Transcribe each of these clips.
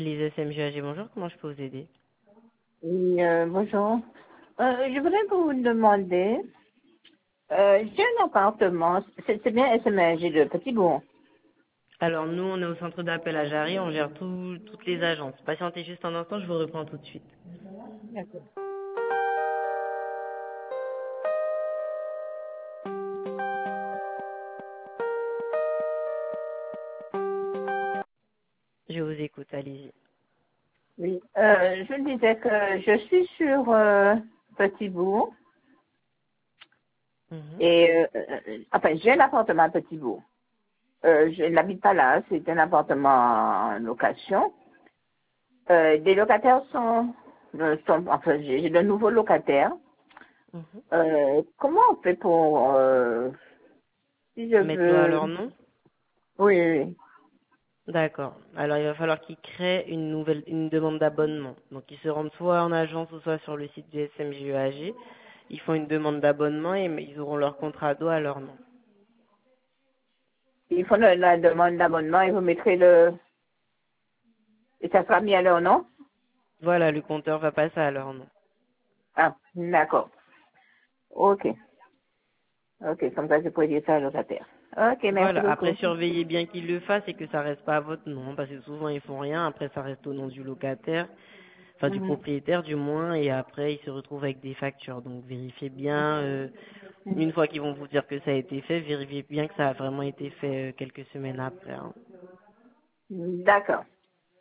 Les SMGAG, bonjour, comment je peux vous aider? Oui, bonjour. Je voudrais vous demander, j'ai un appartement, c'est bien SMG de Petit Bourg. Alors nous, on est au centre d'appel à Jarry, on gère toutes les agences. Patientez juste un instant, je vous reprends tout de suite. D'accord. Je vous écoute, allez-y. Oui, je disais que je suis sur Petit Bourg Mhm. et enfin j'ai un appartement à Petit Bourg. Je n'habite pas là, c'est un appartement en location. Des locataires enfin j'ai de nouveaux locataires. Mhm. Comment on fait pour si je Mettre-le à veux, leur nom? oui, oui, oui. D'accord. Alors il va falloir qu'ils créent une demande d'abonnement. Donc ils se rendent soit en agence ou soit sur le site du SMGAG. Ils font une demande d'abonnement et ils auront leur contrat d'eau à leur nom. Ils font la demande d'abonnement et vous mettrez et ça sera mis à leur nom? Voilà, le compteur va passer à leur nom. Ah, d'accord. Ok. Ok, comme ça, je pourrais dire ça au locataire. Ok, merci Voilà, après beaucoup. surveillez bien qu'ils le fassent et que ça reste pas à votre nom, parce que souvent ils font rien, après ça reste au nom du locataire, enfin du Mhm. propriétaire du moins, et après ils se retrouvent avec des factures. Donc vérifiez bien, une fois qu'ils vont vous dire que ça a été fait, vérifiez bien que ça a vraiment été fait quelques semaines après, hein. D'accord.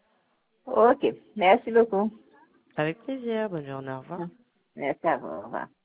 Ok, merci beaucoup. Avec plaisir, bonne journée, au revoir. Merci à vous. Au revoir.